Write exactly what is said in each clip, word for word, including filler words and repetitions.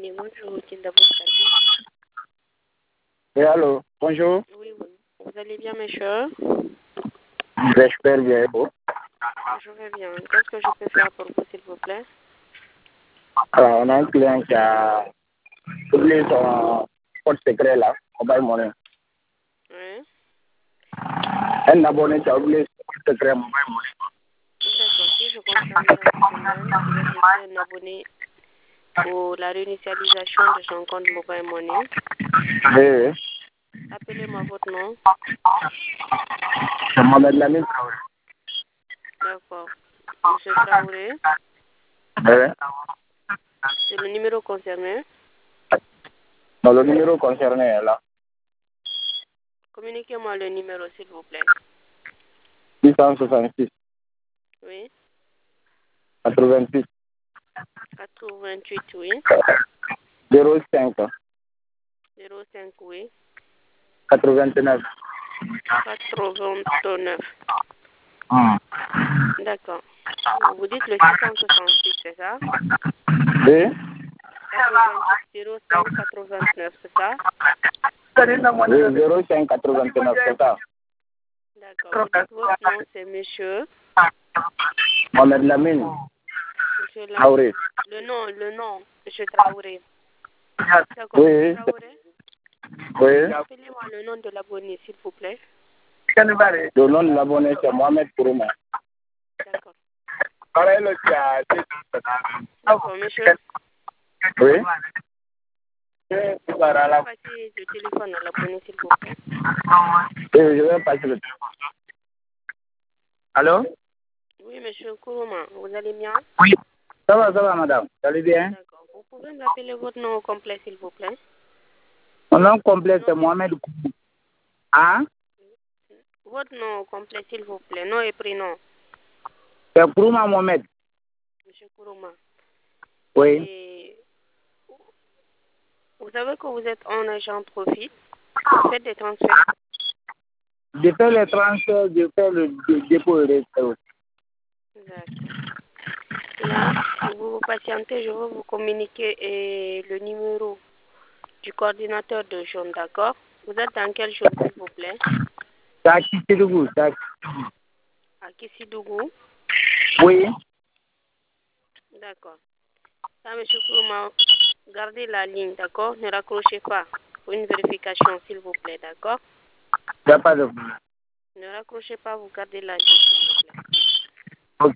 Guinée, bonjour, Kinda pour service. Oui, allô, bonjour. Oui, oui. Vous allez bien, monsieur? J'espère bien, vous. Je vais bien. Qu'est-ce que je peux faire pour vous, s'il vous plaît? Alors, on a un client qui a oublié son code secret là, mobile money. Oui. Un abonné qui a oublié son code secret mobile money. D'accord. Si je comprends bien votre demande, vous êtes aussi un abonné pour la réinitialisation de son compte mobile money. Oui, Appelez-moi votre nom. c'est Mohamed Lamine Traoré. D'accord. Monsieur Traoré, Oui. c'est le numéro concerné. Dans le numéro concerné est là. Communiquez-moi le numéro, s'il vous plaît. six cent soixante-six, Oui. quatre-vingt-six, quatre-vingt-huit, oui. zéro cinq, zéro cinq, oui. quatre-vingt-neuf. quatre-vingt-neuf. Hum. D'accord. Vous dites le six cent soixante-six, c'est ça? Oui. quatre-vingt-huit, zéro cinq, quatre-vingt-neuf, c'est ça? Oui, zéro cinq, quatre-vingt-neuf, c'est ça. D'accord. Vous dites votre nom, c'est monsieur. Mohamed Lamine Monsieur Lam. Traoré. Le nom, le nom, monsieur Traoré. D'accord, Oui. monsieur Traoré. Oui. Appelez-moi le nom de l'abonné, s'il vous plaît. Le nom de l'abonné, c'est Mohamed Kourouma. D'accord. D'accord, monsieur. Oui. Passez le téléphone à l'abonné, s'il vous plaît. Oui, je vais passer le téléphone. Allô? Oui, monsieur Kourouma, vous allez bien? Oui. Ça va, ça va, madame. Vous allez bien? D'accord. Vous pouvez me rappeler votre nom au complet, s'il vous plaît? Mon nom complet, c'est Mohamed Kourouma. Hein? Votre nom au complet, s'il vous plaît. Nom et prénom. C'est Kourouma Mohamed. Monsieur Kourouma. Oui. Et vous savez que vous êtes en agent profit. Vous faites des transferts. Je fais les transferts, je fais le dé- dépôt et retrait aussi. D'accord. Là, si vous vous patientez, je vais vous communiquer eh, le numéro du coordinateur de jaune, d'accord? Vous êtes dans quelle zone, s'il vous plaît? C'est à Kissédougou, c'est à Kissédougou. À Kissidougou. Oui. D'accord. Là, monsieur Kourouma, gardez la ligne, d'accord? Ne raccrochez pas pour une vérification, s'il vous plaît, d'accord? Il n'y a pas de problème. Ne raccrochez pas, vous gardez la ligne, s'il vous plaît. Ok.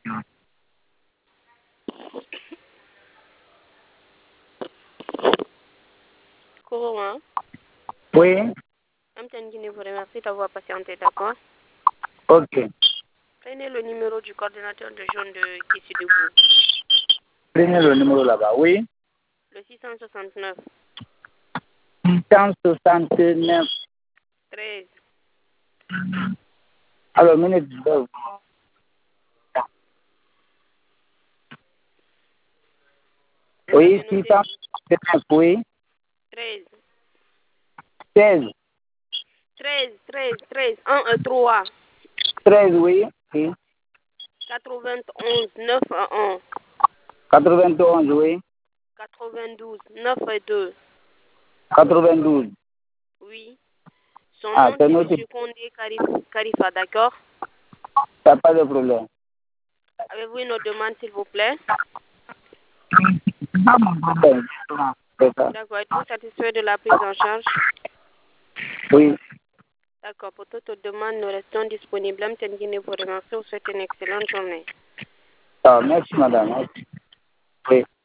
Kourouma, Oui. Amten Guinée vous remercie d'avoir patienté, d'accord? Ok. Prenez le numéro du coordinateur de jaune de Kissidougou. Prenez le numéro là-bas. Oui. Le six cent soixante-neuf. six cent soixante-neuf. treize. Alors, minute deux. Oui, six cent soixante-neuf, oui. treize. seize. treize, treize, treize. un et trois. treize, oui. Oui. quatre-vingt-onze, neuf et un. quatre-vingt-onze, oui. quatre-vingt-douze, neuf et deux. quatre-vingt-douze. Oui. Son Ah, nom, c'est c'est noté. M. Condé Karif- Karifa, d'accord? Il n'y a pas de problème. Avez-vous une autre demande, s'il vous plaît? Pas mon problème. C'est ça. D'accord. Êtes-vous satisfait de la prise en charge? Oui. D'accord. Pour toute autre demande, nous restons disponibles. Amten Guinée vous remercie. Vous souhaite une excellente journée. Ah, merci, madame. Merci. Oui.